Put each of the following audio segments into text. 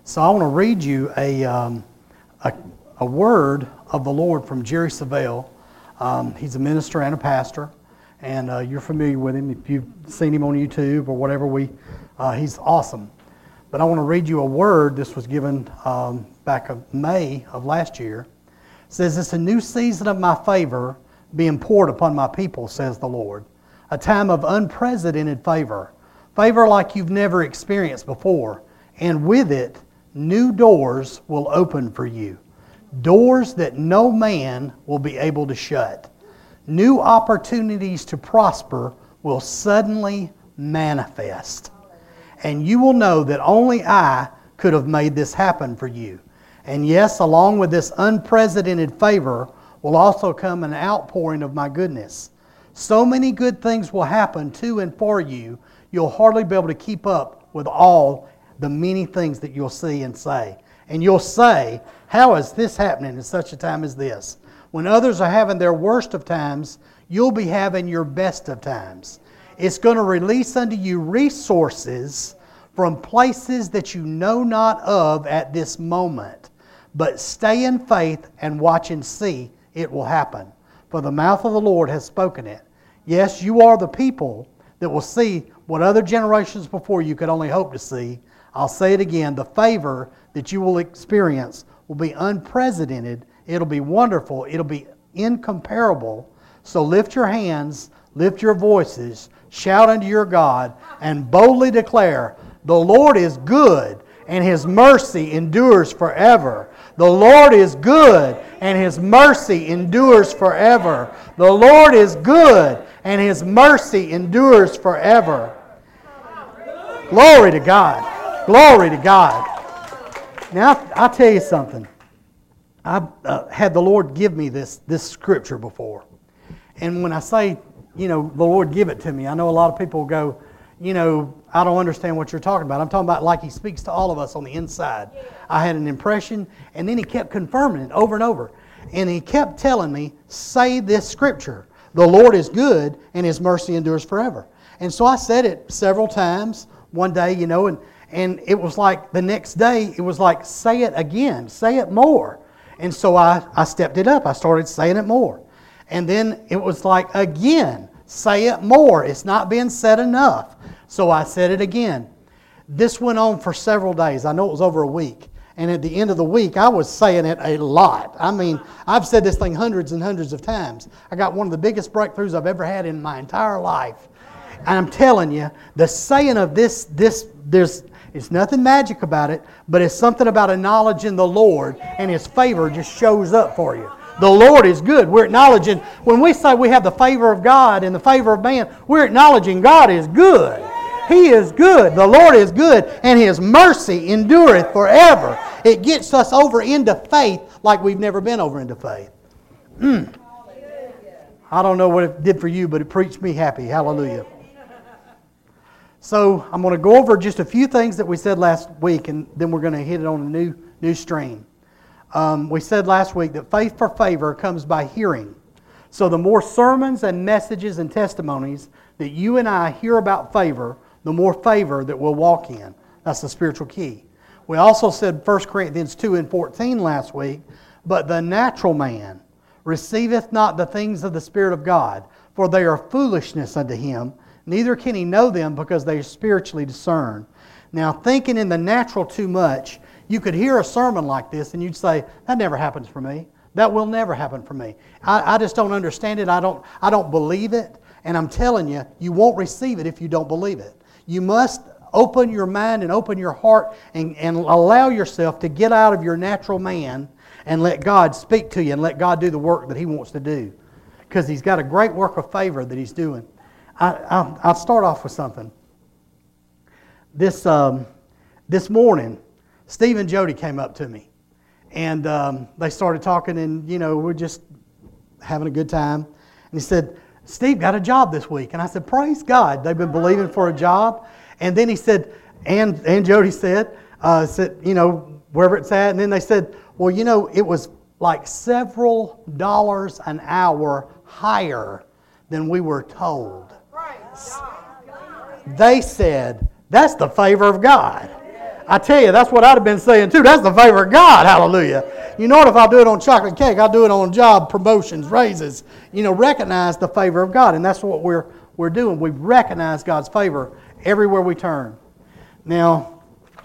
So I want to read you a word of the Lord from Jerry Savelle. He's a minister and a pastor, and you're familiar with him if you've seen him on YouTube or whatever. He's awesome. But I want to read you a word. This was given back in May of last year. It says, "It's a new season of my favor being poured upon my people, says the Lord. A time of unprecedented favor. Favor like you've never experienced before. And with it, new doors will open for you. Doors that no man will be able to shut. New opportunities to prosper will suddenly manifest. And you will know that only I could have made this happen for you. And yes, along with this unprecedented favor will also come an outpouring of my goodness. So many good things will happen to and for you, you'll hardly be able to keep up with all the many things that you'll see and say. And you'll say, how is this happening in such a time as this? When others are having their worst of times, you'll be having your best of times. It's going to release unto you resources from places that you know not of at this moment. But stay in faith and watch and see it will happen. For the mouth of the Lord has spoken it. Yes, you are the people that will see what other generations before you could only hope to see. I'll say it again, the favor that you will experience will be unprecedented. It'll be wonderful. It'll be incomparable. So lift your hands, lift your voices, shout unto your God, and boldly declare, the Lord is good, and His mercy endures forever. The Lord is good, and His mercy endures forever. The Lord is good, and His mercy endures forever. Glory to God. Glory to God. Now, I'll tell you something. I've had the Lord give me this scripture before. And when I say, the Lord give it to me, I know a lot of people go, I don't understand what you're talking about. I'm talking about like He speaks to all of us on the inside. I had an impression, and then He kept confirming it over and over. And He kept telling me, say this scripture. The Lord is good, and His mercy endures forever. And so I said it several times one day, and it was like the next day, it was like, say it again, say it more. And so I stepped it up. I started saying it more. And then it was like, again, say it more. It's not being said enough. So I said it again. This went on for several days. I know it was over a week. And at the end of the week, I was saying it a lot. I mean, I've said this thing hundreds and hundreds of times. I got one of the biggest breakthroughs I've ever had in my entire life. And I'm telling you, the saying of this, it's nothing magic about it, but it's something about acknowledging the Lord, and His favor just shows up for you. The Lord is good. We're acknowledging, when we say we have the favor of God and the favor of man, we're acknowledging God is good. He is good. The Lord is good, and His mercy endureth forever. It gets us over into faith like we've never been over into faith. I don't know what it did for you, but it preached me happy. Hallelujah. So I'm going to go over just a few things that we said last week, and then we're going to hit it on a new stream. We said last week that faith for favor comes by hearing. So the more sermons and messages and testimonies that you and I hear about favor, the more favor that we'll walk in. That's the spiritual key. We also said 1 Corinthians 2:14 last week, but the natural man receiveth not the things of the Spirit of God, for they are foolishness unto him, neither can he know them because they are spiritually discerned. Now, thinking in the natural too much, you could hear a sermon like this and you'd say, that never happens for me. That will never happen for me. I just don't understand it. I don't believe it. And I'm telling you, you won't receive it if you don't believe it. You must open your mind and open your heart and allow yourself to get out of your natural man and let God speak to you and let God do the work that He wants to do. Because He's got a great work of favor that He's doing. I'll start off with something. This morning, Steve and Jody came up to me. And they started talking, and, we're just having a good time. And he said, Steve got a job this week. And I said, praise God. They've been believing for a job. And then he said, and Jody said, wherever it's at. And then they said, well, it was like several dollars an hour higher than we were told. They said, that's the favor of God. I tell you, that's what I'd have been saying too. That's the favor of God. Hallelujah. You know what? If I do it on chocolate cake, I'll do it on job promotions, raises. Recognize the favor of God. And that's what we're doing. We recognize God's favor everywhere we turn. Now,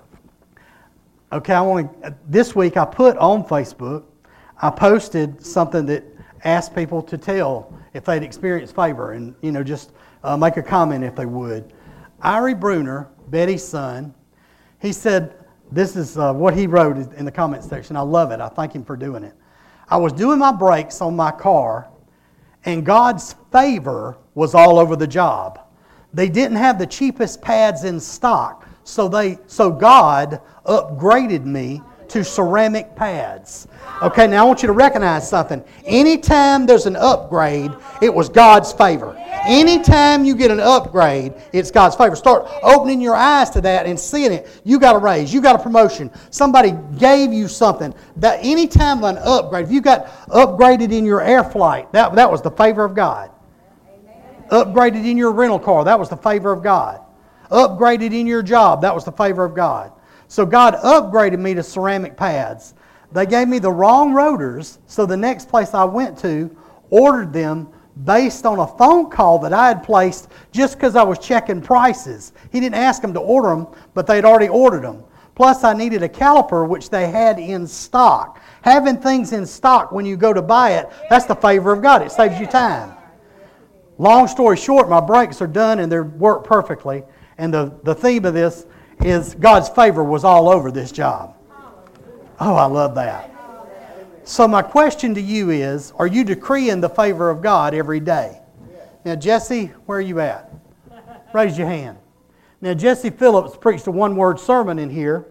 okay, this week I put on Facebook, I posted something that asked people to tell if they'd experienced favor and, just make a comment if they would. Irie Bruner, Betty's son, he said, this is what he wrote in the comment section. I love it. I thank him for doing it. I was doing my brakes on my car, and God's favor was all over the job. They didn't have the cheapest pads in stock, so God upgraded me to ceramic pads. Okay, now I want you to recognize something. Anytime there's an upgrade, it was God's favor. Anytime you get an upgrade, it's God's favor. Start opening your eyes to that and seeing it. You got a raise. You got a promotion. Somebody gave you something. That anytime of an upgrade, if you got upgraded in your air flight, that was the favor of God. Upgraded in your rental car, that was the favor of God. Upgraded in your job, that was the favor of God. So God upgraded me to ceramic pads. They gave me the wrong rotors, so the next place I went to ordered them based on a phone call that I had placed just because I was checking prices. He didn't ask them to order them, but they'd already ordered them. Plus, I needed a caliper, which they had in stock. Having things in stock when you go to buy it, that's the favor of God. It saves you time. Long story short, my brakes are done and they work perfectly. And the theme of this is God's favor was all over this job. Oh, I love that. So my question to you is, are you decreeing the favor of God every day? Now, Jesse, where are you at? Raise your hand. Now, Jesse Phillips preached a one-word sermon in here.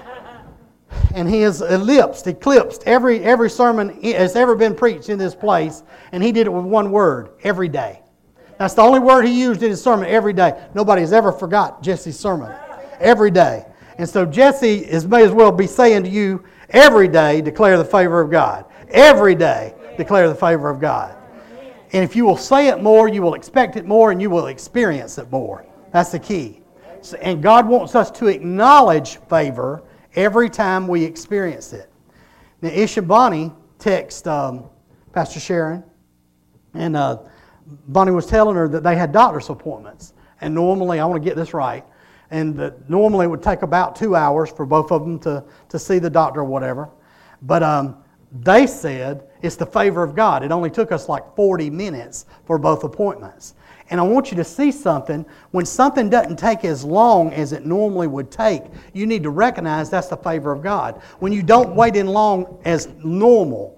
And he has eclipsed every sermon that's ever been preached in this place. And he did it with one word, every day. That's the only word he used in his sermon, every day. Nobody has ever forgot Jesse's sermon. Every day. And so Jesse may as well be saying to you, every day declare the favor of God. Every day declare the favor of God. And if you will say it more, you will expect it more, and you will experience it more. That's the key. And God wants us to acknowledge favor every time we experience it. Now, Isha text Pastor Sharon, and Bonnie was telling her that they had doctor's appointments. And normally, I want to get this right, and normally it would take about 2 hours for both of them to see the doctor or whatever. But they said it's the favor of God. It only took us like 40 minutes for both appointments. And I want you to see something. When something doesn't take as long as it normally would take, you need to recognize that's the favor of God. When you don't wait in long as normal,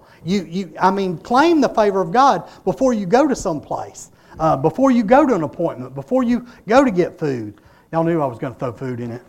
claim the favor of God before you go to some place, before you go to an appointment, before you go to get food. Y'all knew I was going to throw food in it.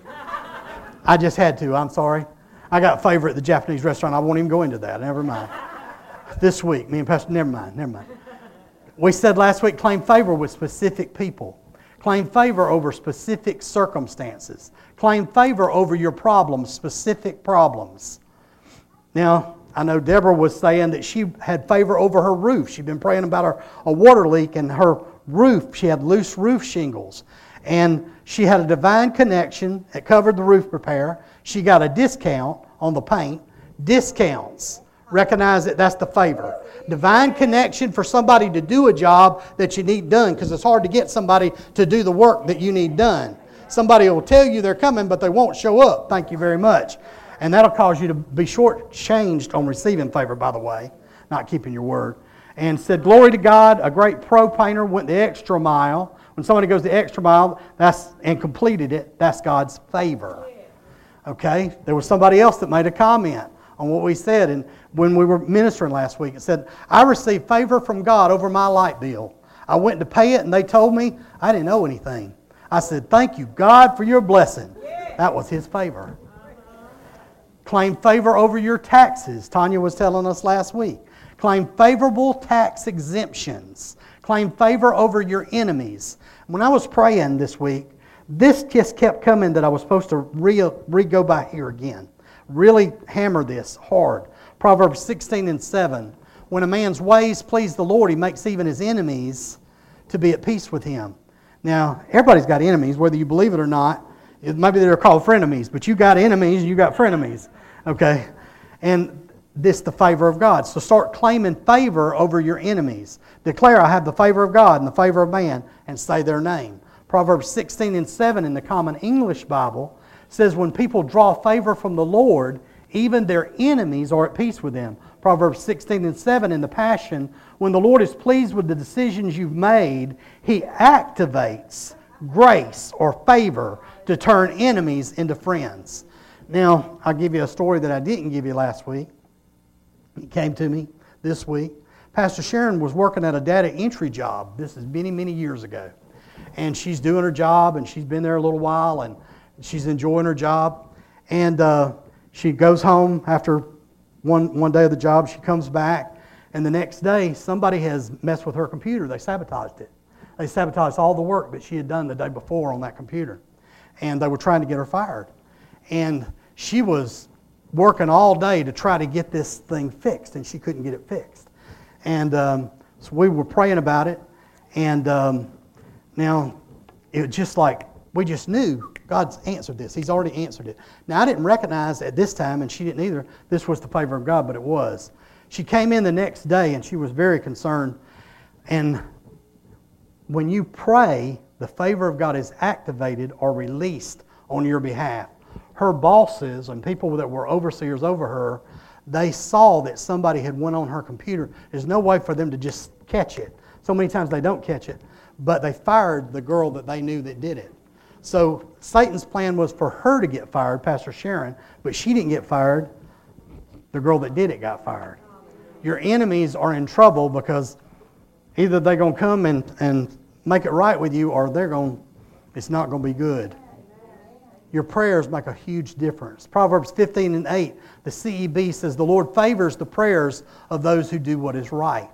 I just had to. I'm sorry. I got favor at the Japanese restaurant. I won't even go into that. Never mind. This week, me and Pastor, never mind. We said last week, claim favor with specific people. Claim favor over specific circumstances. Claim favor over your problems, specific problems. Now, I know Deborah was saying that she had favor over her roof. She'd been praying about a water leak in her roof. She had loose roof shingles. And she had a divine connection that covered the roof repair. She got a discount on the paint. Discounts. Recognize that that's the favor. Divine connection for somebody to do a job that you need done, because it's hard to get somebody to do the work that you need done. Somebody will tell you they're coming, but they won't show up. Thank you very much. And that'll cause you to be shortchanged on receiving favor, by the way, not keeping your word. And said, glory to God, a great pro painter went the extra mile. When somebody goes the extra mile and completed it, that's God's favor. Okay? There was somebody else that made a comment on what we said, and when we were ministering last week, it said, I received favor from God over my light bill. I went to pay it, and they told me I didn't owe anything. I said, thank you, God, for your blessing. That was His favor. Claim favor over your taxes. Tanya was telling us last week. Claim favorable tax exemptions. Claim favor over your enemies. When I was praying this week, this just kept coming that I was supposed to re-go by here again. Really hammer this hard. Proverbs 16:7. When a man's ways please the Lord, he makes even his enemies to be at peace with him. Now, everybody's got enemies, whether you believe it or not. Maybe they're called frenemies, but you got enemies and you got frenemies. Okay? And this the favor of God. So start claiming favor over your enemies. Declare, I have the favor of God and the favor of man, and say their name. Proverbs 16:7 in the Common English Bible says, when people draw favor from the Lord, even their enemies are at peace with them. Proverbs 16:7 in the Passion, when the Lord is pleased with the decisions you've made, He activates grace or favor to turn enemies into friends. Now, I'll give you a story that I didn't give you last week. It came to me this week. Pastor Sharon was working at a data entry job. This is many, many years ago. And she's doing her job, and she's been there a little while, and she's enjoying her job. And she goes home after one day of the job. She comes back, and the next day, somebody has messed with her computer. They sabotaged it. They sabotaged all the work that she had done the day before on that computer. And they were trying to get her fired. And she was working all day to try to get this thing fixed, and she couldn't get it fixed. And so we were praying about it, and now it was just like, we just knew God's answered this. He's already answered it. Now, I didn't recognize at this time, and she didn't either, this was the favor of God, but it was. She came in the next day, and she was very concerned. And when you pray, the favor of God is activated or released on your behalf. Her bosses and people that were overseers over her, they saw that somebody had went on her computer. There's no way for them to just catch it. So many times they don't catch it. But they fired the girl that they knew that did it. So Satan's plan was for her to get fired, Pastor Sharon, but she didn't get fired. The girl that did it got fired. Your enemies are in trouble because either they're going to come and make it right with you, or it's not going to be good. Your prayers make a huge difference. Proverbs 15:8, the CEB says, the Lord favors the prayers of those who do what is right.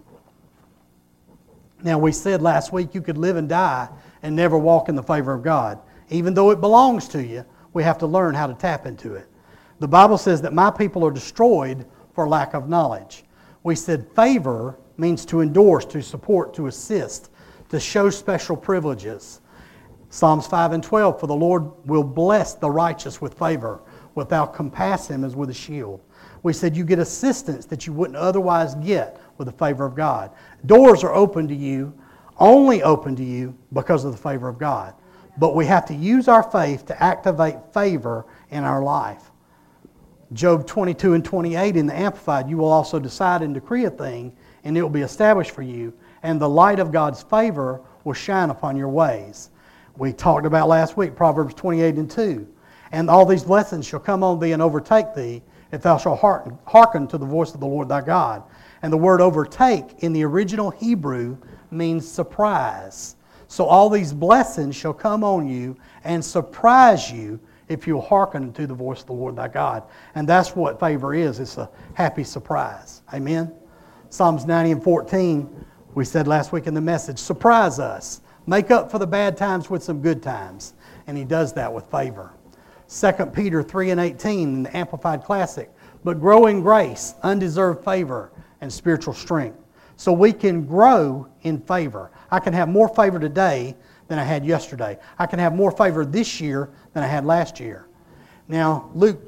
Now, we said last week you could live and die and never walk in the favor of God. Even though it belongs to you, we have to learn how to tap into it. The Bible says that my people are destroyed for lack of knowledge. We said favor means to endorse, to support, to assist, to show special privileges. Psalms 5:12, for the Lord will bless the righteous with favor. Without compass him as with a shield. We said you get assistance that you wouldn't otherwise get with the favor of God. Doors are open to you, only open to you because of the favor of God. But we have to use our faith to activate favor in our life. Job 22:28 in the Amplified, you will also decide and decree a thing, and it will be established for you, and the light of God's favor will shine upon your ways. We talked about last week, Proverbs 28:2. And all these blessings shall come on thee and overtake thee, if thou shalt hearken to the voice of the Lord thy God. And the word overtake in the original Hebrew means surprise. So all these blessings shall come on you and surprise you if you'll hearken to the voice of the Lord thy God. And that's what favor is. It's a happy surprise. Amen? Psalms 90:14, we said last week in the message, surprise us. Make up for the bad times with some good times. And He does that with favor. 2 Peter 3:18 in the Amplified Classic, but grow in grace, undeserved favor, and spiritual strength. So we can grow in favor. I can have more favor today than I had yesterday. I can have more favor this year than I had last year. Now, Luke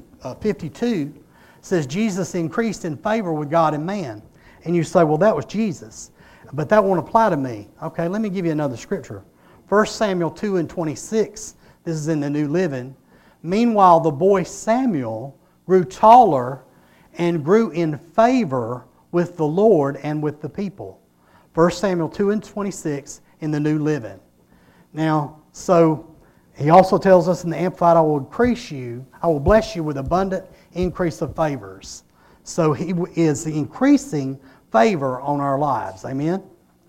2:52 says Jesus increased in favor with God and man. And you say, well, that was Jesus. But that won't apply to me. Okay, let me give you another scripture. 1 Samuel 2:26. This is in the New Living. Meanwhile, the boy Samuel grew taller and grew in favor with the Lord and with the people. 1 Samuel 2:26 in the New Living. Now, so he also tells us in the Amplified, I will bless you with abundant increase of favors. So He is increasing favor on our lives. Amen?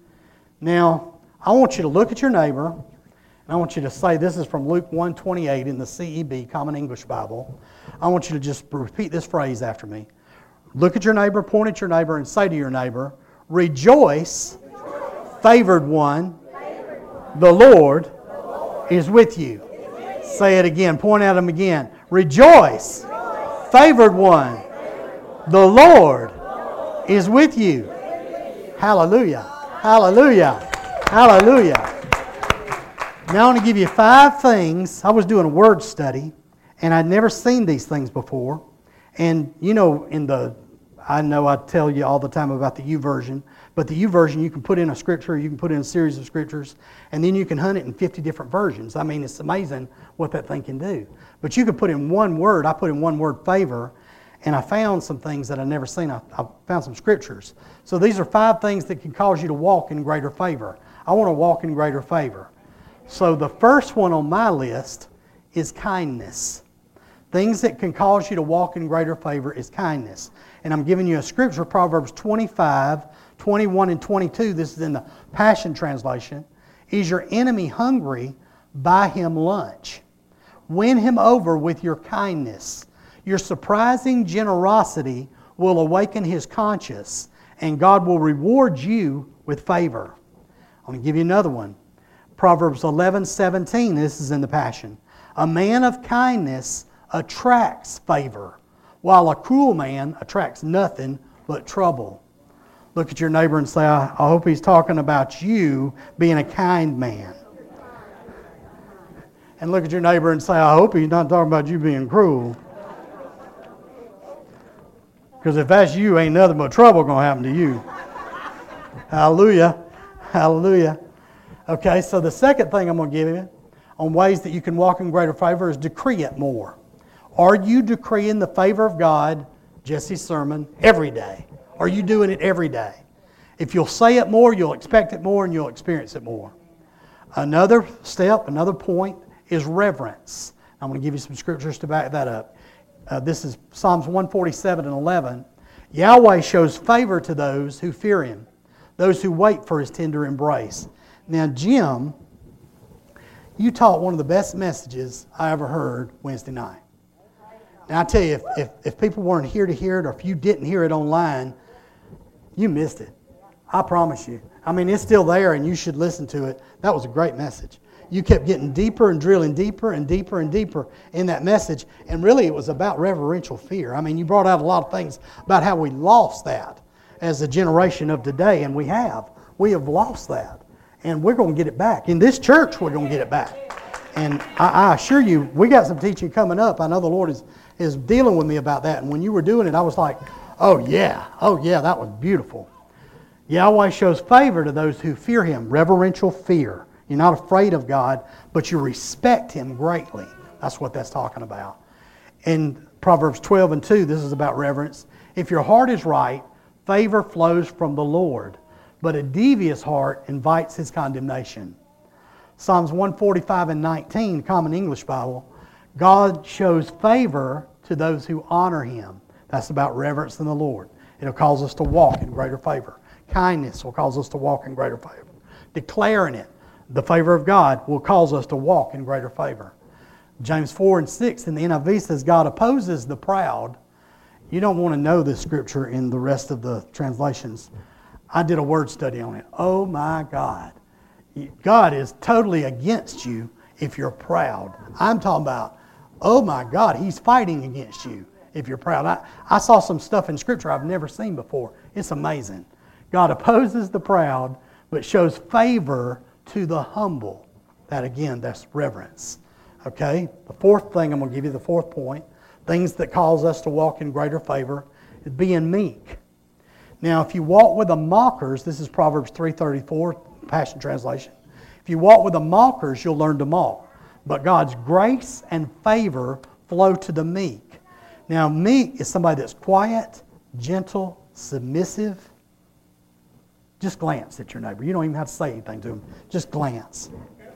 Now, I want you to look at your neighbor, and I want you to say, this is from Luke 1:28 in the CEB, Common English Bible. I want you to just repeat this phrase after me. Look at your neighbor, point at your neighbor, and say to your neighbor, rejoice, favored one, the Lord is with you. Say it again, point at him again. Rejoice, favored one, the Lord is with you. Hallelujah, hallelujah, hallelujah. Now I want to give you 5 things. I was doing a word study, and I'd never seen these things before. And you know, I know I tell you all the time about the YouVersion, but the YouVersion, you can put in a scripture, you can put in a series of scriptures, and then you can hunt it in 50 different versions. I mean, it's amazing what that thing can do. But you can put in one word. I put in one word, favor, and I found some things that I'd never seen. I found some scriptures. So these are 5 things that can cause you to walk in greater favor. I want to walk in greater favor. So the first one on my list is kindness. Things that can cause you to walk in greater favor is kindness. And I'm giving you a scripture, Proverbs 25, 21 and 22. This is in the Passion Translation. Is your enemy hungry? Buy him lunch. Win him over with your kindness. Your surprising generosity will awaken his conscience, and God will reward you with favor. I'm going to give you another one. Proverbs 11:17. This is in the Passion. A man of kindness attracts favor, while a cruel man attracts nothing but trouble. Look at your neighbor and say, I hope he's talking about you being a kind man. And look at your neighbor and say, I hope he's not talking about you being cruel. Because if that's you, ain't nothing but trouble going to happen to you. Hallelujah. Hallelujah. Okay, so the second thing I'm going to give you on ways that you can walk in greater favor is decree it more. Are you decreeing the favor of God, Jesse's sermon, every day? Are you doing it every day? If you'll say it more, you'll expect it more, and you'll experience it more. Another step, another point is reverence. I'm going to give you some scriptures to back that up. This is Psalms 147 and 11. Yahweh shows favor to those who fear Him, those who wait for His tender embrace. Now, Jim, you taught one of the best messages I ever heard Wednesday night. Now, I tell you, if people weren't here to hear it, or if you didn't hear it online, you missed it. I promise you. I mean, it's still there, and you should listen to it. That was a great message. You kept getting deeper and drilling deeper and deeper and deeper in that message, and really it was about reverential fear. I mean, you brought out a lot of things about how we lost that as a generation of today, and we have. We have lost that, and we're going to get it back. In this church, we're going to get it back. And I assure you, we got some teaching coming up. I know the Lord is dealing with me about that. And when you were doing it, I was like, oh yeah, that was beautiful. Yahweh shows favor to those who fear Him, reverential fear. You're not afraid of God, but you respect Him greatly. That's what that's talking about. In Proverbs 12 and 2, this is about reverence. If your heart is right, favor flows from the Lord, but a devious heart invites His condemnation. Psalms 145 and 19, Common English Bible, God shows favor to those who honor Him. That's about reverence in the Lord. It'll cause us to walk in greater favor. Kindness will cause us to walk in greater favor. Declaring it, the favor of God, will cause us to walk in greater favor. James 4 and 6 in the NIV says, God opposes the proud. You don't want to know this scripture in the rest of the translations. I did a word study on it. Oh my God. God is totally against you if you're proud. I'm talking about, oh my God, He's fighting against you if you're proud. I saw some stuff in Scripture I've never seen before. It's amazing. God opposes the proud, but shows favor to the humble. That again, that's reverence. Okay? The fourth thing I'm going to give you, the fourth point, things that cause us to walk in greater favor, is being meek. Now, if you walk with the mockers, this is Proverbs 3:34, Passion Translation. If you walk with the mockers, you'll learn to mock. But God's grace and favor flow to the meek. Now, meek is somebody that's quiet, gentle, submissive. Just glance at your neighbor. You don't even have to say anything to them. Just glance.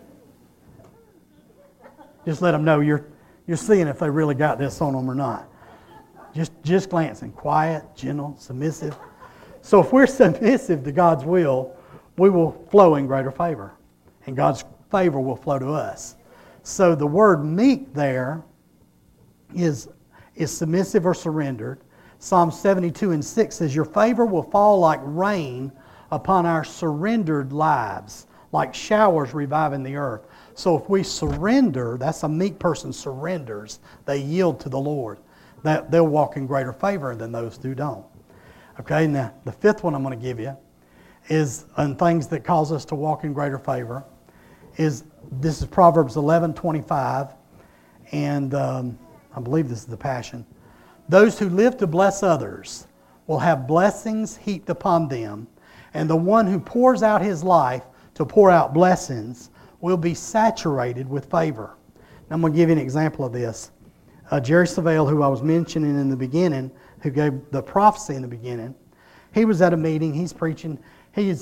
Just let them know you're seeing if they really got this on them or not. Just glancing. Quiet, gentle, submissive. So if we're submissive to God's will, we will flow in greater favor. And God's favor will flow to us. So the word meek there is submissive or surrendered. Psalm 72 and 6 says, your favor will fall like rain upon our surrendered lives, like showers reviving the earth. So if we surrender, that's a meek person surrenders. They yield to the Lord. They'll walk in greater favor than those who don't. Okay, now the fifth one I'm going to give you is on things that cause us to walk in greater favor this is Proverbs 11:25, and I believe this is the Passion. Those who live to bless others will have blessings heaped upon them, and the one who pours out his life to pour out blessings will be saturated with favor. Now, I'm going to give you an example of this. Jerry Savelle, who I was mentioning in the beginning, who gave the prophecy in the beginning, he was at a meeting, he's preaching, he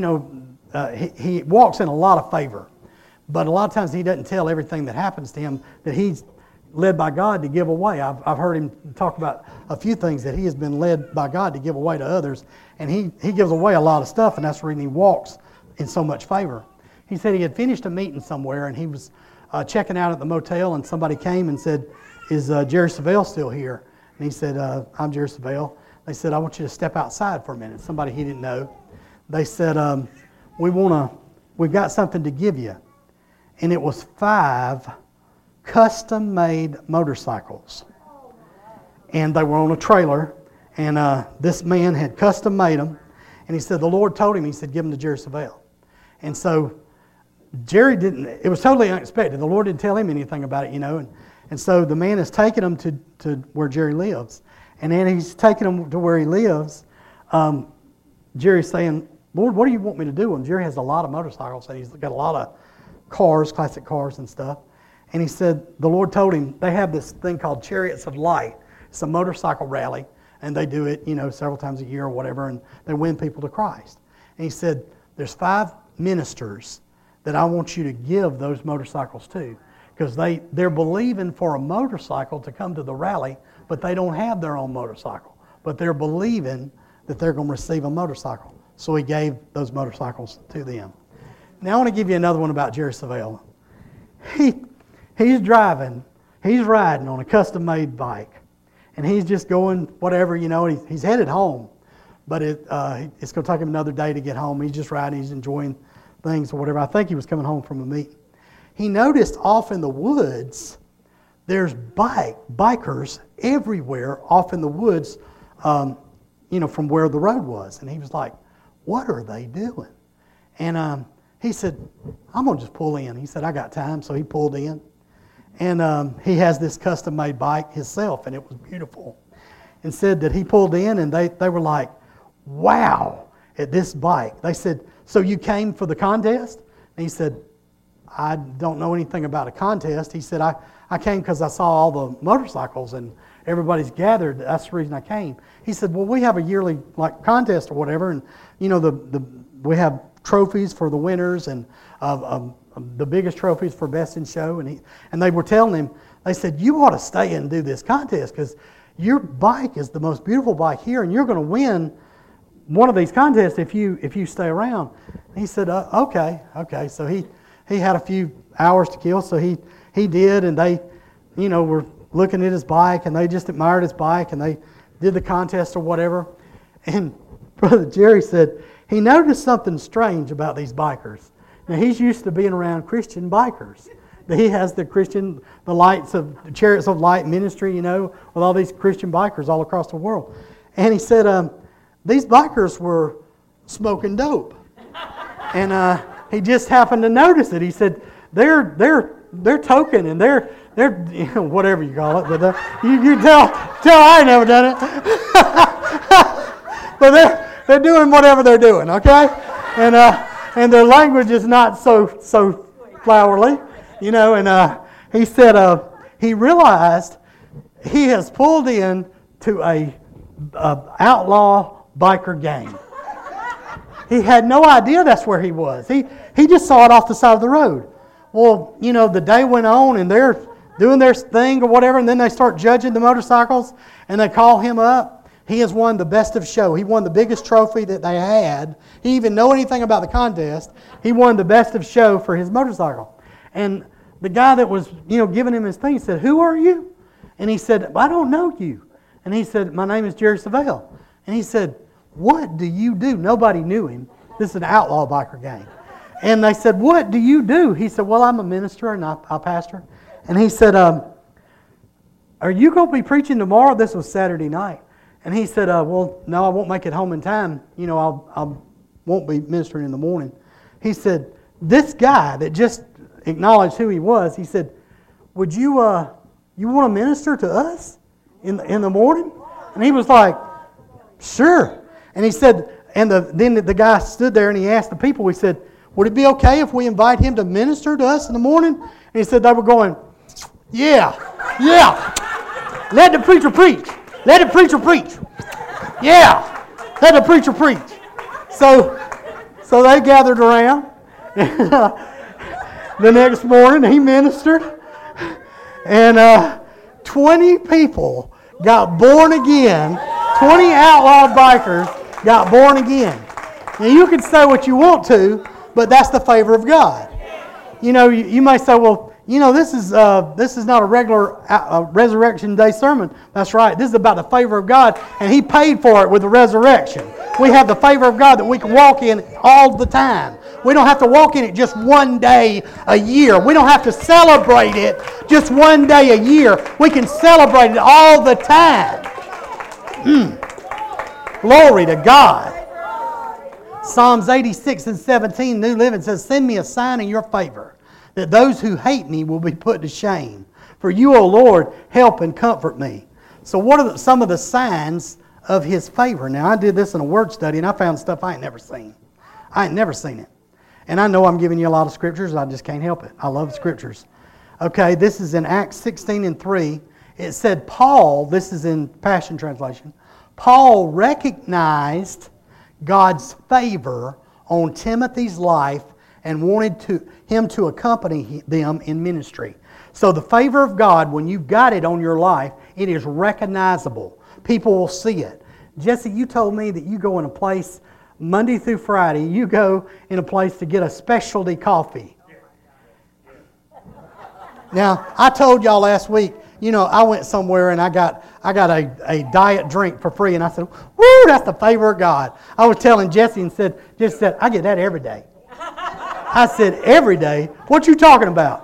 walks in a lot of favor. But a lot of times he doesn't tell everything that happens to him that he's led by God to give away. I've heard him talk about a few things that he has been led by God to give away to others, and he gives away a lot of stuff, and that's the reason he walks in so much favor. He said he had finished a meeting somewhere, and he was checking out at the motel, and somebody came and said, "Is Jerry Savelle still here?" And he said, "I'm Jerry Savelle." They said, "I want you to step outside for a minute." Somebody he didn't know. They said, "We've got something to give you." And it was 5 custom-made motorcycles. And they were on a trailer, and this man had custom-made them. And he said the Lord told him, he said, "Give them to Jerry Savelle." And so Jerry didn't, it was totally unexpected. The Lord didn't tell him anything about it, And so the man is taking them to where Jerry lives. And then he's taking them to where he lives. Jerry's saying, "Lord, what do you want me to do?" And Jerry has a lot of motorcycles, and he's got a lot of cars, classic cars and stuff. And he said, the Lord told him, they have this thing called Chariots of Light. It's a motorcycle rally, and they do it, several times a year or whatever, and they win people to Christ. And he said, there's 5 ministers that I want you to give those motorcycles to, because they're believing for a motorcycle to come to the rally, but they don't have their own motorcycle. But they're believing that they're going to receive a motorcycle. So he gave those motorcycles to them. Now I want to give you another one about Jerry Savelle. He's riding on a custom-made bike, and he's just going whatever, he's headed home. But it's going to take him another day to get home. He's just riding, he's enjoying things or whatever. I think he was coming home from a meeting. He noticed off in the woods, there's bikers everywhere off in the woods, from where the road was. And he was like, what are they doing? And he said, I'm going to just pull in. He said, I got time. So he pulled in. And he has this custom-made bike himself, and it was beautiful. And said that he pulled in, and they were like, wow, at this bike. They said, so you came for the contest? And he said, I don't know anything about a contest. He said, I came because I saw all the motorcycles, and everybody's gathered. That's the reason I came. He said, well, we have a yearly contest or whatever, and we have trophies for the winners, and the biggest trophies for best in show. And they were telling him, they said, you ought to stay and do this contest because your bike is the most beautiful bike here, and you're going to win one of these contests if you stay around. And he said, okay. So he had a few hours to kill, so he did, and they, were looking at his bike, and they just admired his bike, and they did the contest or whatever. And Brother Jerry said he noticed something strange about these bikers. Now, he's used to being around Christian bikers. He has the Chariots of Light ministry, with all these Christian bikers all across the world. And he said these bikers were smoking dope. And he just happened to notice it. He said, they're token, and they're whatever you call it, but you tell I ain't never done it. But they're doing whatever they're doing, okay? And their language is not so flowery, And he said he realized he has pulled in to a outlaw biker gang. He had no idea that's where he was. He just saw it off the side of the road. Well, the day went on, and they're doing their thing or whatever, and then they start judging the motorcycles, and they call him up. He has won the best of show. He won the biggest trophy that they had. He didn't even know anything about the contest. He won the best of show for his motorcycle. And the guy that was, giving him his thing, he said, who are you? And he said, I don't know you. And he said, my name is Jerry Savelle. And he said, what do you do? Nobody knew him. This is an outlaw biker gang. And they said, what do you do? He said, well, I'm a minister and I pastor. And he said, are you going to be preaching tomorrow? This was Saturday night. And he said, well, no, I won't make it home in time. I won't be ministering in the morning. He said, this guy that just acknowledged who he was, he said, would you want to minister to us in the morning? And he was like, sure. And he said, then the guy stood there and he asked the people, he said, would it be okay if we invite him to minister to us in the morning? And he said they were going, yeah. Let the preacher preach. Let the preacher preach. Yeah. Let the preacher preach. So they gathered around. The next morning he ministered. And 20 people got born again. 20 outlaw bikers got born again. Now you can say what you want to, but that's the favor of God. You know, you may say, well, you know, this is not a regular Resurrection Day sermon. That's right. This is about the favor of God, and He paid for it with the resurrection. We have the favor of God that we can walk in all the time. We don't have to walk in it just one day a year. We don't have to celebrate it just one day a year. We can celebrate it all the time. Glory to God. Psalms 86 and 17, New Living says, send me a sign in your favor, that those who hate me will be put to shame. For you, O Lord, help and comfort me. So what are some of the signs of His favor? Now, I did this in a word study, and I found stuff I ain't never seen. I ain't never seen it. And I know I'm giving you a lot of scriptures. I just can't help it. I love scriptures. Okay, this is in Acts 16 and 3. It said Paul, this is in Passion Translation, Paul recognized God's favor on Timothy's life and wanted him to accompany them in ministry. So the favor of God, when you've got it on your life, it is recognizable. People will see it. Jesse, you told me that you go in a place Monday through Friday, you go in a place to get a specialty coffee. Now, I told y'all last week, you know, I went somewhere and I got a diet drink for free, and I said, woo, that's the favor of God. I was telling Jesse and said, I get that every day. I said, every day? What you talking about?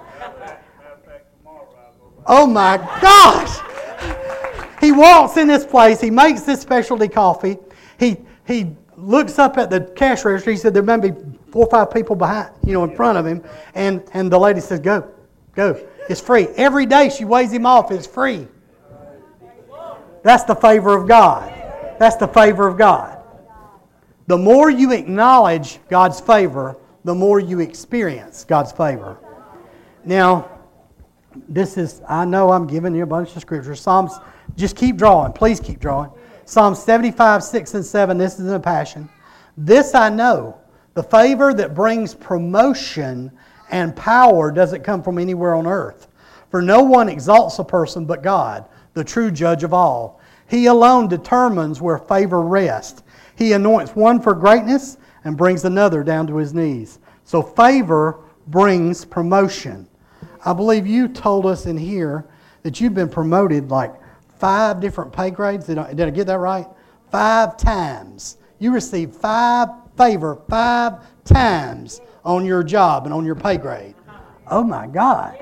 Oh my gosh! He walks in this place, he makes this specialty coffee, he looks up at the cash register, he said there may be 4 or 5 people behind, in front of him, and the lady says, go. It's free. Every day she weighs him off. It's free. That's the favor of God. That's the favor of God. The more you acknowledge God's favor, the more you experience God's favor. Now, I know I'm giving you a bunch of scriptures. Psalms, just keep drawing. Please keep drawing. Psalms 75, 6 and 7, this is in the Passion. This I know, the favor that brings promotion and power doesn't come from anywhere on earth. For no one exalts a person but God, the true judge of all. He alone determines where favor rests. He anoints one for greatness and brings another down to his knees. So favor brings promotion. I believe you told us in here that you've been promoted like 5 different pay grades. Did I get that right? 5 times. You received favor 5 times on your job and on your pay grade. Oh my God.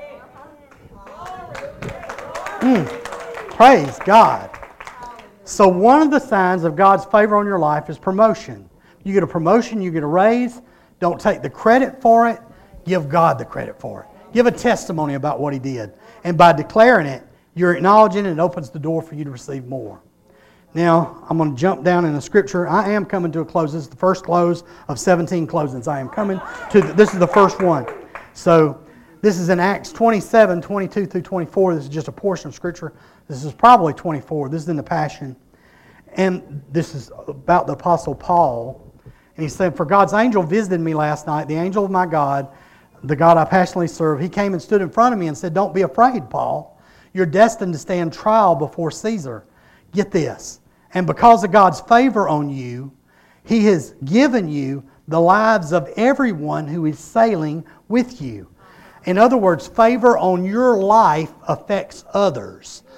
Praise God. So one of the signs of God's favor on your life is promotion. You get a promotion, you get a raise. Don't take the credit for it. Give God the credit for it. Give a testimony about what He did. And by declaring it, you're acknowledging it, and it opens the door for you to receive more. Now, I'm going to jump down in the scripture. I am coming to a close. This is the first close of 17 closings. I am coming to, this is the first one. So, this is in Acts 27, 22 through 24. This is just a portion of scripture. This is probably 24. This is in the Passion. And this is about the Apostle Paul. And he said, for God's angel visited me last night, the angel of my God, the God I passionately serve. He came and stood in front of me and said, don't be afraid, Paul. You're destined to stand trial before Caesar. Get this. And because of God's favor on you, He has given you the lives of everyone who is sailing with you. In other words, favor on your life affects others.